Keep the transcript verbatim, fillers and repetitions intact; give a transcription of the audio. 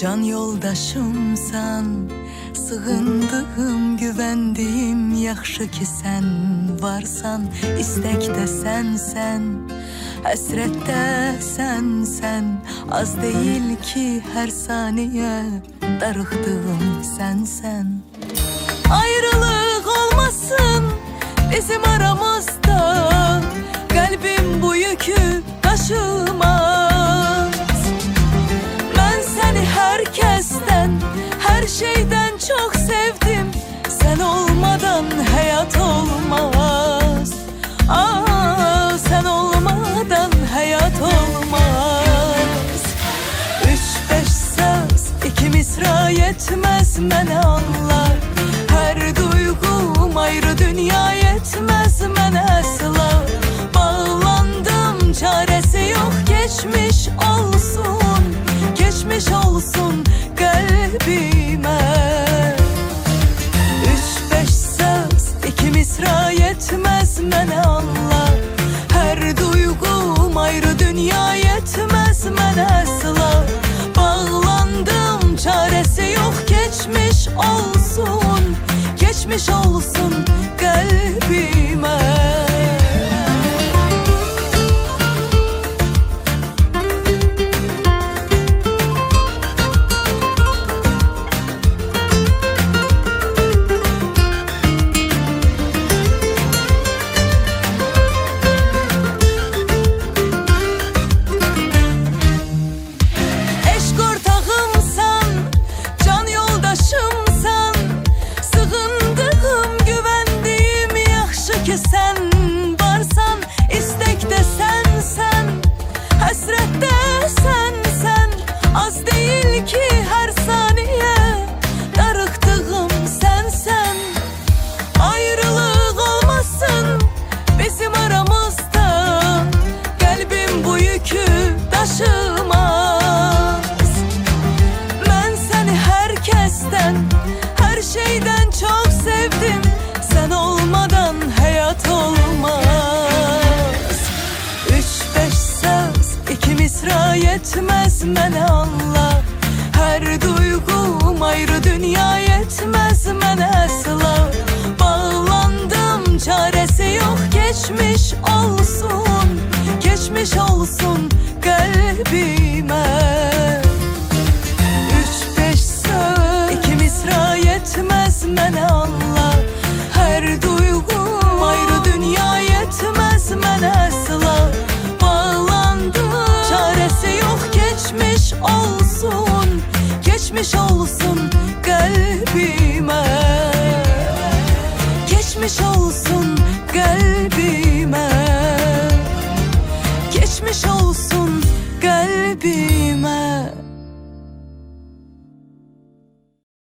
Can yoldaşımsan, sığındığım, güvendiğim, yaxşı ki sen varsan, istekte sensen, hasrette sensen, az değil ki her saniye darıktığım sensen. Ayrılık olmasın bizim aramızda, kalbim bu yükü taşımaz. Ben seni herkesten, her şeyden çok sevdim. Sen olmadan hayat olmaz. Aa, sen olmadan hayat olmaz. Üç beş söz, iki misra yetmez mene anlar. Her duygum ayrı, dünya yetmez mene asla. Bağlandım, çaresi yok, geçmiş olsun, geçmiş olsun kalbime. Üç beş söz, iki misra yetmez mene anlar. Her duygum ayrı, dünya yetmez mene asla. Bağlandım, çaresi yok, geçmiş olsun, geçmiş olsun kalbime. Sen varsan, istekte sensen, hasrette sensen, az değil ki her saniye darıktığım sensen. Ayrılık olmasın bizim aramızda, kalbim bu yükü taşımaz. Ben seni herkesten, her şeyden çok sevdim. Sen olmadan hayat olmaz. Üç beş söz, iki misra yetmez mene anla. Her duygum ayrı, dünya yetmez mene asla. Bağlandım, çaresi yok, geçmiş olsun, geçmiş olsun kalbime. Üç beş söz, iki misra yetmez mene anla. Her duygum ayrı, dünya yetmez mene asla. Bağlandım, çaresi yok, geçmiş olsun, geçmiş olsun kalbime. Geçmiş olsun kalbime. Geçmiş olsun kalbime.